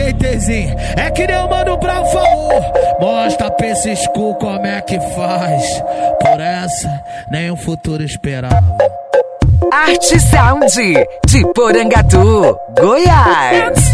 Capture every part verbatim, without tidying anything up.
J Tzinho, é que nem o mano pra favor. Mostra pra esses cu como é que faz. Por essa, nem o futuro esperava. Arte Sound de Porangatu, Goiás.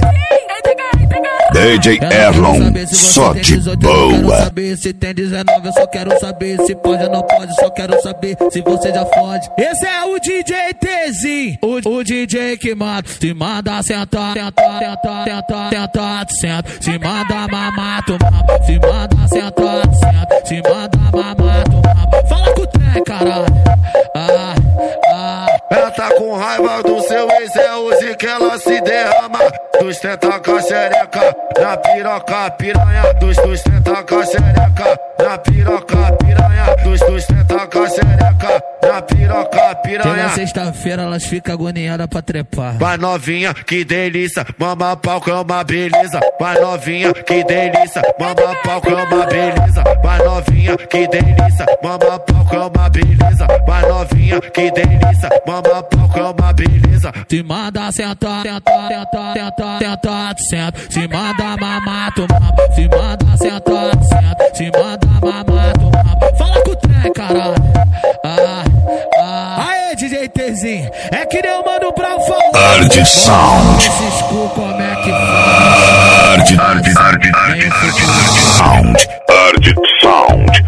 D J Erlon, só de boa. Eu quero saber se tem dezenove, eu só quero saber se pode ou não pode, só quero saber se você já fode. Esse é o D J Tzinho, o, o D J que mata. Se manda sentar, sentar, sentar, sentar, sentar, senta. Se manda mamar, tu mama. Se manda sentar, senta. Se manda mamar, tu mama. Fala com o trem, caralho. Ah, ah. Ela tá com raiva do seu ex, é use que ela se derrama. Sustenta com a xereca na piroca, piranha. Dos sustenta com a xereca na piroca, piranha. Dos sustenta com a xereca na piroca, piranha. Chega sexta-feira, elas ficam agoniadas pra trepar. Vai novinha, que delícia, mama pau que é uma beleza. Vai novinha, que delícia, mama pau que é uma beleza. Vai novinha, que delícia, mama pau que é uma beleza. Vai novinha, que delícia, mama pau que é uma beleza. Se manda sentar, sentar, sentar, sentar, sentar, senta. Se manda mamar, tu mama. Se manda sentar, senta. Se manda mamar, tu mama. Fala com o trem, caralho. Ah, ah. Aê, D J Tzinho, é que nem o mano pra favor. Arte Sound. Esses cu como é que faz. Arte, arte, arte, arte, arte Sound. Arte Sound.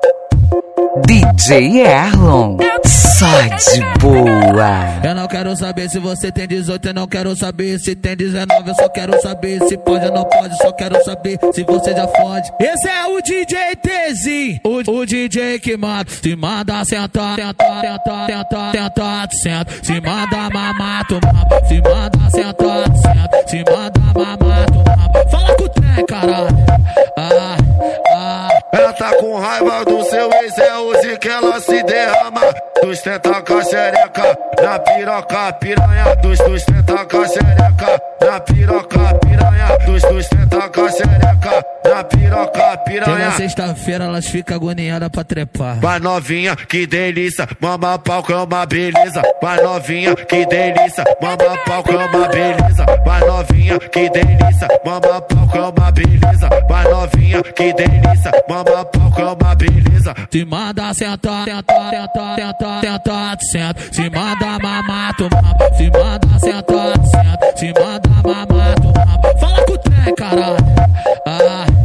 D J Erlon, só de boa. Eu não quero saber se você tem dezoito, eu não quero saber se tem dezenove, eu só quero saber se pode ou não pode, só quero saber se você já fode. Esse é o D J Tzinho, o, o D J que mata. Se manda sentar, sentar, sentar, sentar, sentar, senta. Se manda mamar, tu mama. Se manda sentar, senta. Se manda mamar, tu mama. Fala com o trem, caralho. Ah, ah. Ela tá com raiva do seu ex, é use que ela se derrama. Sustenta com a xereca na piroca, piranha. Dos sustenta com a xereca na piroca, piranha. Dos sustenta com a xereca na piroca, piranha. Chega sexta-feira, elas ficam agoniadas pra trepar. Vai novinha, que delícia, mama pau que é uma beleza. Vai novinha, que delícia, mama pau que é uma beleza. Vai novinha, que delícia, mama pau que é uma beleza. Vai novinha, que delícia, mama pau que é uma beleza. Se manda sentar, sentar, sentar, sentar, sentar, senta. Se manda mamar, tu mama. Se manda sentar, senta. Se manda mamar, tu mama. Fala com o trem, caralho. Ah.